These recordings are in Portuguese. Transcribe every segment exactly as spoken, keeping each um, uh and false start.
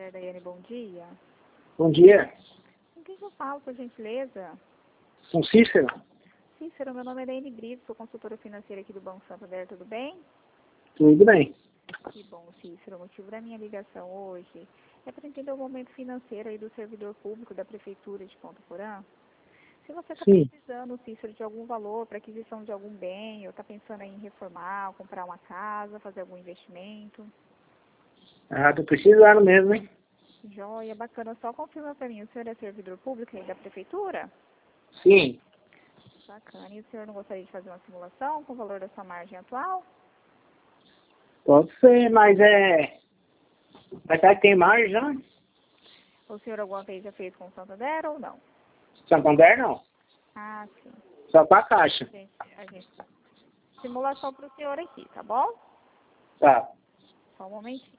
Mulher Daiane, bom dia. Bom dia. Com quem que eu falo, por gentileza? Com Cícero? Cícero, meu nome é Daiane Brito, sou consultora financeira aqui do Banco Santander, tudo bem? Tudo bem. Que bom, Cícero. O motivo da minha ligação hoje é para entender o momento financeiro aí do servidor público da Prefeitura de Ponta Porã. Se você está precisando, Cícero, de algum valor para aquisição de algum bem, ou está pensando em reformar, ou comprar uma casa, fazer algum investimento. Ah, tô precisando mesmo, hein? Joia, bacana. Só confirma para mim, o senhor é servidor público aí da Prefeitura? Sim. Bacana. E o senhor não gostaria de fazer uma simulação com o valor da sua margem atual? Pode ser, mas é... Mas será que tem margem já? O senhor alguma vez já fez com o Santander ou não? Santander não. Ah, sim. Só com a Caixa. A gente, a gente... Simulação para o senhor aqui, tá bom? Tá. Só um momentinho.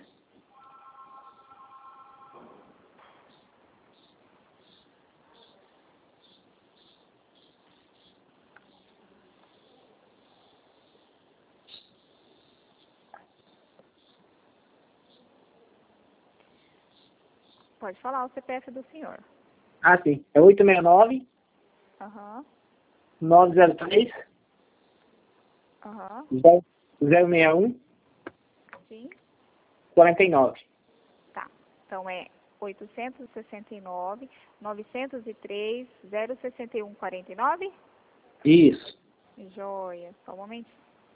Pode falar o C P F do senhor. Ah, sim. É oito seis nove, Aham. nove zero três, Aham. zero seis um, Sim. quarenta e nove. Tá. Então é oitocentos e sessenta e nove, novecentos e três, zero sessenta e um, quarenta e nove? Isso. Joia. Só um momentinho.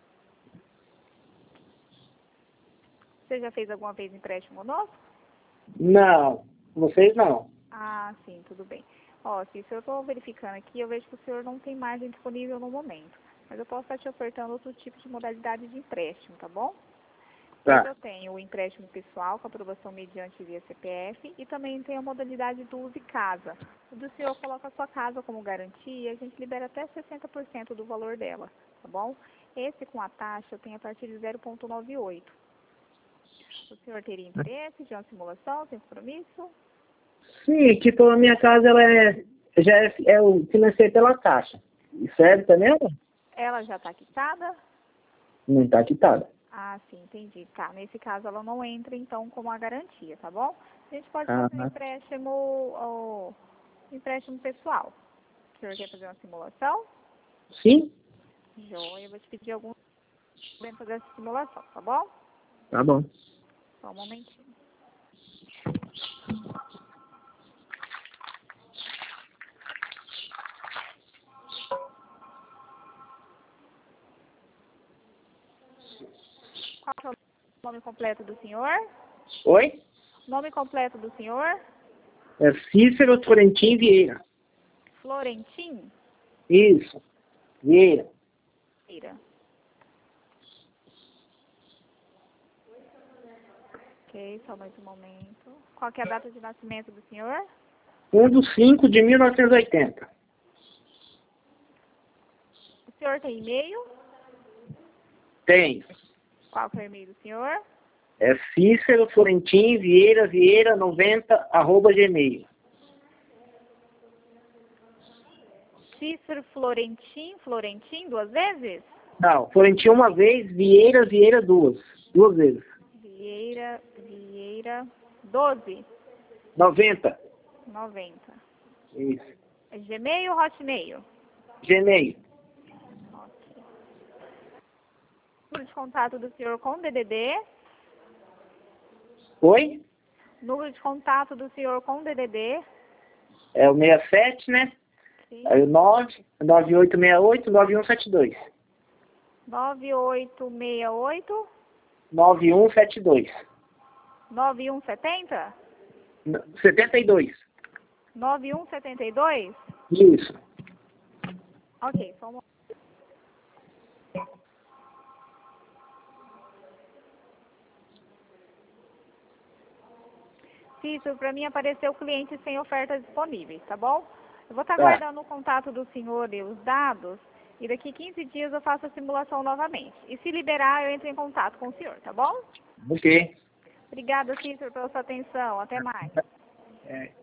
Você já fez alguma vez empréstimo conosco? Não. Vocês não. Ah, sim, tudo bem. Ó, se eu estou verificando aqui, eu vejo que o senhor não tem margem disponível no momento. Mas eu posso estar te ofertando outro tipo de modalidade de empréstimo, tá bom? Hoje Tá. eu tenho o empréstimo pessoal com aprovação mediante via C P F e também tem a modalidade do Use Casa. O do senhor coloca a sua casa como garantia e a gente libera até sessenta por cento do valor dela, tá bom? Esse com a taxa eu tenho a partir de zero vírgula noventa e oito. O senhor teria interesse de uma simulação sem compromisso? Sim, tipo, a minha casa, ela é... Já é, é o financeiro pela Caixa. Serve também? Ela já está quitada? Não tá quitada. Ah, sim, entendi. Tá, nesse caso ela não entra, então, como a garantia, tá bom? A gente pode Ah, fazer um empréstimo, ó, empréstimo pessoal. O senhor quer fazer uma simulação? sim? Joia, eu vou te pedir alguns dentro dessa simulação, tá bom? Tá bom. Só um momentinho. Qual que é o nome completo do senhor? Oi? Nome completo do senhor? É Cícero Florentim Vieira. Florentim Isso. Vieira. Vieira. Ok, só mais um momento. Qual que é a data de nascimento do senhor? um do cinco de mil novecentos e oitenta. O senhor tem e-mail? Tem. Qual que é o e-mail do senhor? É Cícero Florentim Vieira Vieira noventa arroba gmail. Cícero Florentim, Florentim, duas vezes? Não, Florentim uma vez, Vieira Vieira duas. Duas vezes. Vieira, Vieira, doze, noventa. noventa. Isso. É Gmail ou Hotmail? Gmail. Ok. Número de contato do senhor com D D D? Oi? Número de contato do senhor com D D D? É o sessenta e sete, né? Sim. Aí o nove, nove oito seis oito, nove um sete dois. nove oito seis oito, nove um sete dois. nove um setenta? setenta e dois. nove um setenta e dois? Isso. Ok, só um momento. Cícero, para mim apareceu cliente sem ofertas disponíveis, tá bom? Eu vou estar Tá. guardando o contato do senhor e os dados, e daqui quinze dias eu faço a simulação novamente. E se liberar, eu entro em contato com o senhor, tá bom? Ok. Obrigada, Cícero, pela sua atenção. Até mais. É.